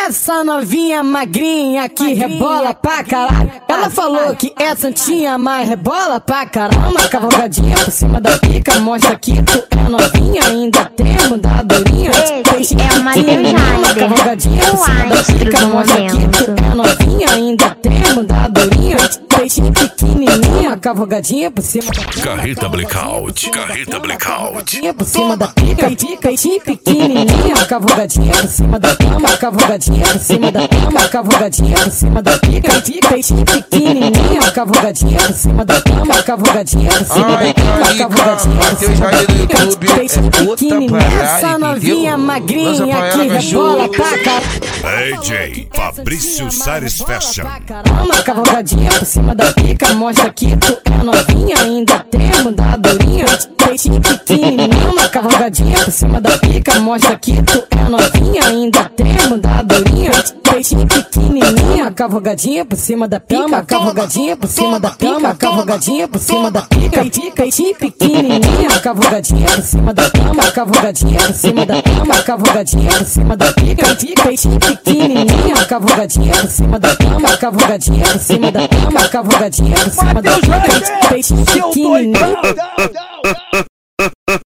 essa novinha magrinha que rebola pra caralho. Ela falou que é santinha, mas rebola pra caralho. Uma cavalgadinha por cima da pica, mostra que tu é novinha, ainda tem mundadorinha. É uma uma cavalgadinha por cima da pica, mostra que tu é novinha, ainda tem mundadorinha. Peixinho pequenininho, uma cavalgadinha por cima da pica. Carreta Blackout, Carreta Blackout. Por cima da pica, peixinho pequenininho, uma cavalgadinha por cima da pica, uma cavalgadinha por cima da pica, uma cavalgadinha por cima da pica, peixinho pequenininho, uma cavalgadinha por cima da pica, uma cavalgadinha por cima da pica, uma cavalgadinha por cima da pica, peixinho pequenininho, essa novinha magrinha que rebola pra caralho. DJ Fabrício Sares Fashion. Uma cavalgadinha por cima da pica, mostra que tu é novinha, ainda tem mundadorinha. Peixinho pequenininho, uma cavalgadinha por cima da pica, mostra que tu é novinha, ainda tem mundadorinha. Peixinho pequenininho, uma cavalgadinha por cima da pica, uma cavalgadinha por cima da pica, uma cavalgadinha por cima da pica, peixinho pequenininho, uma cavalgadinha por cima da pica, uma cavalgadinha por cima da pica, uma cavalgadinha por cima da pica, peixinho pequenininho, uma cavalgadinha por cima da pica, uma cavalgadinha por cima da pica, uma cavalgadinha por cima da pica, peixinho pequenininho.